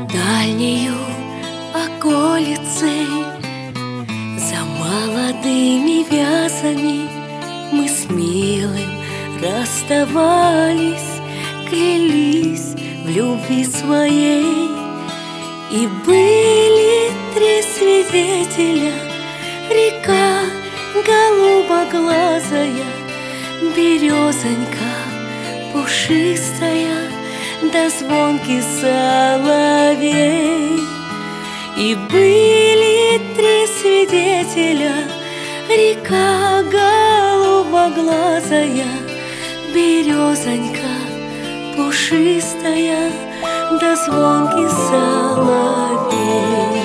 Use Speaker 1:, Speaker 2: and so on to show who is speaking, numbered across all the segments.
Speaker 1: Дальнею околицей, за молодыми вязами мы с милым расставались, клялись в любви своей. И были 3 свидетеля: река голубоглазая, березонька пушистая, да звонкий соловей. И были 3 свидетеля: река голубоглазая, березонька пушистая, да звонкий соловей.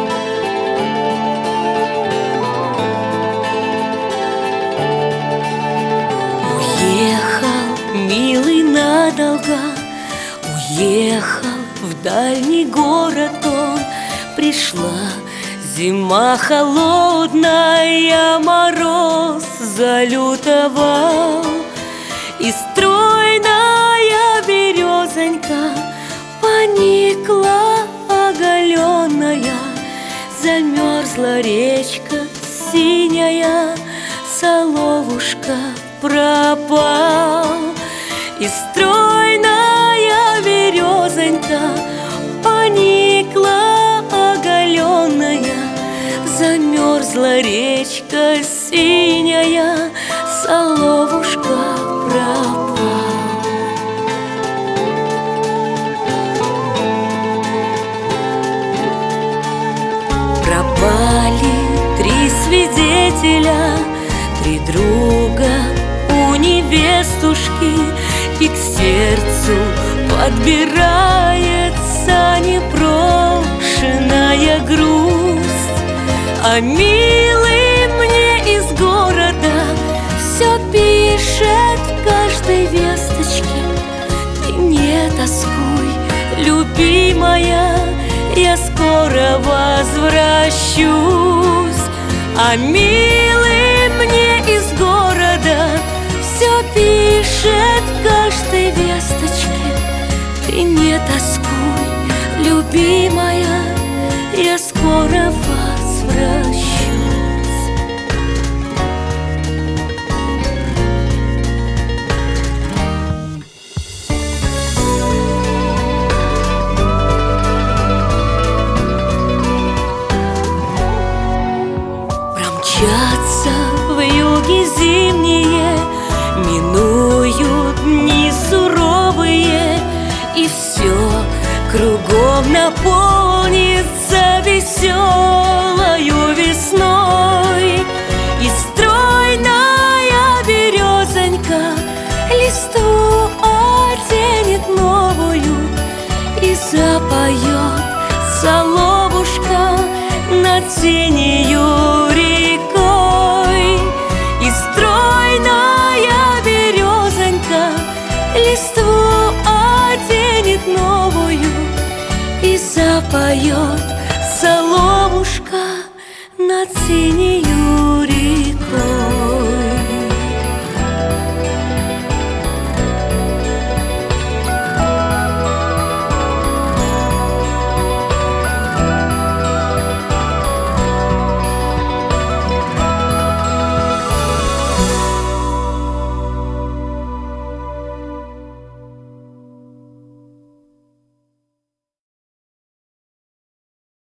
Speaker 1: Уехал милый надолго, уехал в дальний город он. Пришла зима холодная, мороз залютовал, и стройная березонька поникла оголенная. Замерзла речка синяя, соловушка пропал, и стройная березонька поникла оголенная. Замерзла речка синяя, соловушка пропал. Пропали 3 свидетеля, 3 друга у невестушки, и к сердцу подбирается непрошенная грусть. А милый мне из города все пишет в каждой весточке: ты не тоскуй, любимая, я скоро возвращусь. А милый мне из города все пишет в каждой весточке: ты не тоскуй, любимая, я скоро возвращусь. Промчатся вьюги зимние, минуют дни суровые, и все кругом наполнится веселою весной. И стройная березонька листву оденет новую, и запоет соловушка над синею рекой. И стройная березонька листву оденет новую, и запоет соловушка над синею рекой.